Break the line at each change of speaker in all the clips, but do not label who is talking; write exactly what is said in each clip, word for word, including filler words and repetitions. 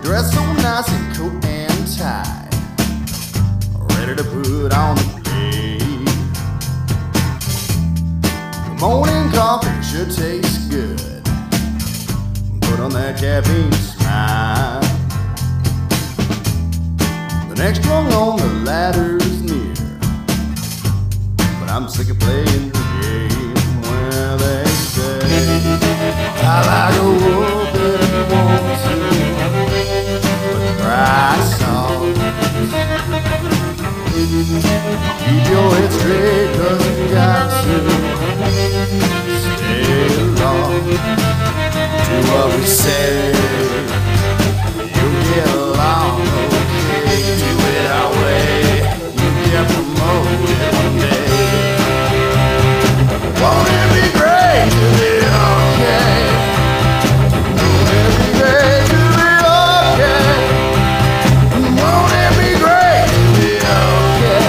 dressed so nice in coat and tie, ready to put on the plate. The morning coffee sure tastes good. Put on that caffeine smile. The next rung on the ladder's near, but I'm sick of playing the game where they say I like a wolf if you want to, but the price on. Keep your head straight, cause you got to stay along to what we say. You'll get along okay, do it our way. You get promoted one day. Won't it be great to be okay? Won't it be great to be okay? Won't it be great to be okay?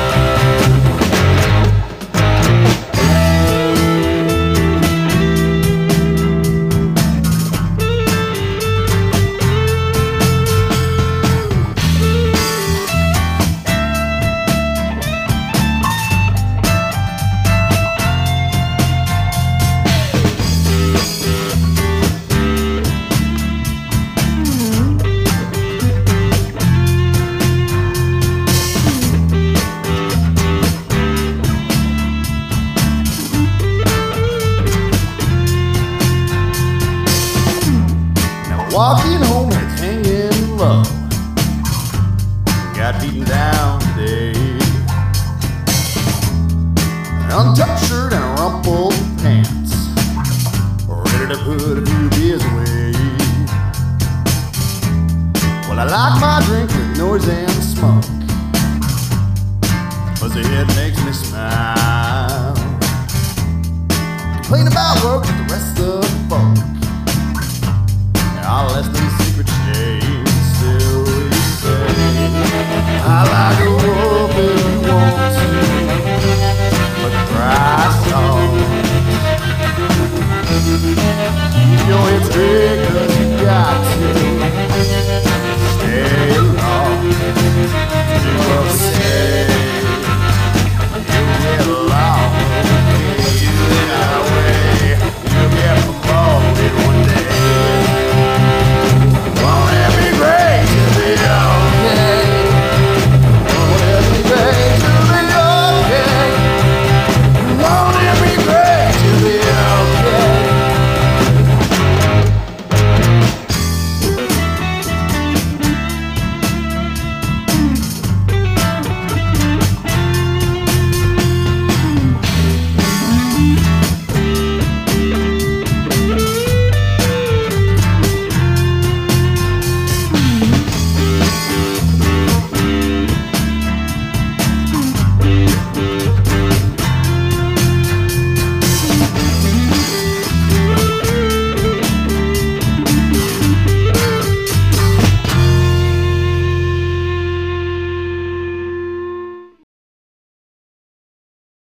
Walking home, it's hanging low. Got beaten down today. An untucked shirt and rumpled pants, ready to put a few beers away. Well, I like my drink with noise and smoke. Fuzzy head makes me smile. Complain about work with the rest of the folk. All less